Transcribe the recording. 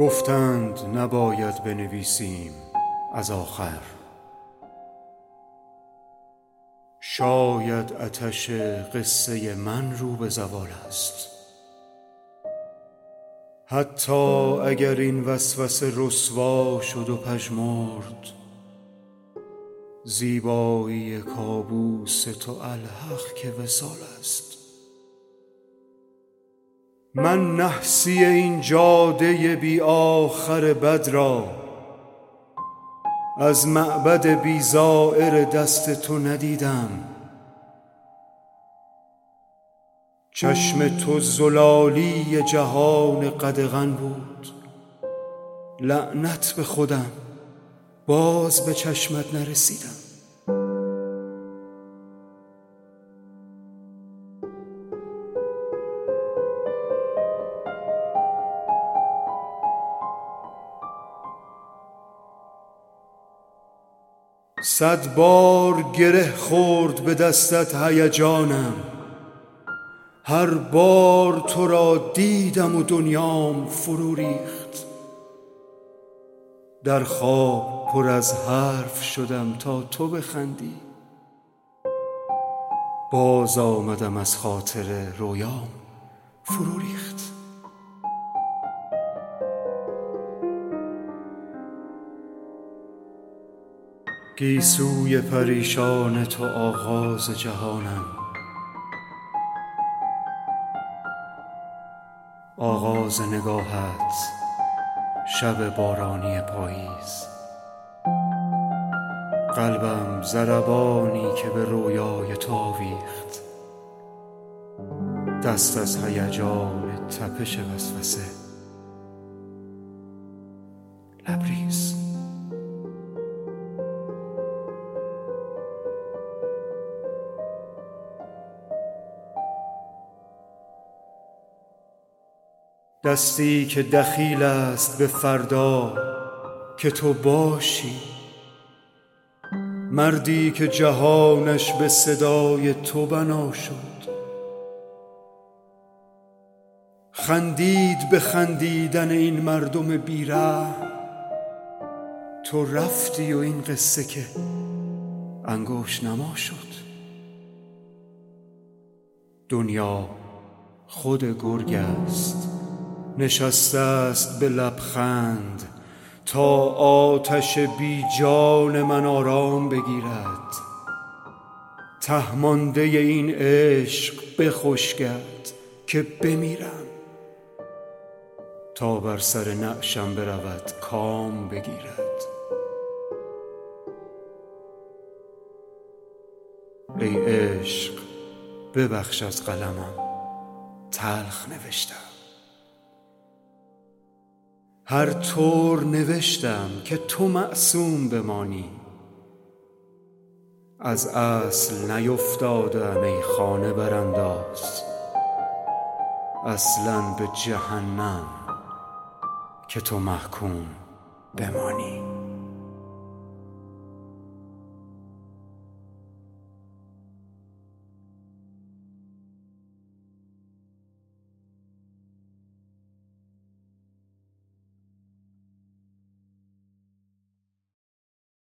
گفتند نباید بنویسیم از آخر، شاید آتش قصه من رو به زوال است. حتی اگر این وسوسه رسوا شد و پژمرد، زیبایی کابوس تو الحق که وصال است. من نحسی این جاده بی آخر بد را از معبد بی زائر دست تو ندیدم. چشم تو زلالی جهان قدغن بود، لعنت به خودم باز به چشمت نرسیدم. صد بار گره خورد به دستت هیجانم، هر بار تو را دیدم و دنیام فرو ریخت. در خواب پر از حرف شدم تا تو بخندی، باز آمدم از خاطر رویام فرو ریخت. گیسوی پریشان تو آغاز جهانم، آغاز نگاهت شب بارانی پاییز. قلبم ضربانی که به رویای تو آویخت، دست از هیجان تپش وسوسه لبریز. دستی که دخیل است به فردا که تو باشی، مردی که جهانش به صدای تو بنا شد. خندید به خندیدن این مردم بی‌رحم، تو رفتی و این قصه که انگشت نما شد. دنیا خود گرگ است، نشسته است به لبخند تا آتش بی جان من آرام بگیرد. ته مانده این عشق بخشکد که بمیرم، تا بر سر نعشم برود کام بگیرد. ای عشق ببخش از قلمم تلخ نوشتم، هر طور نوشتم که تو معصوم بمانی. از اصل نیفتادم ای خانه برانداز، اصلاً به جهنم که تو محکوم بمانی.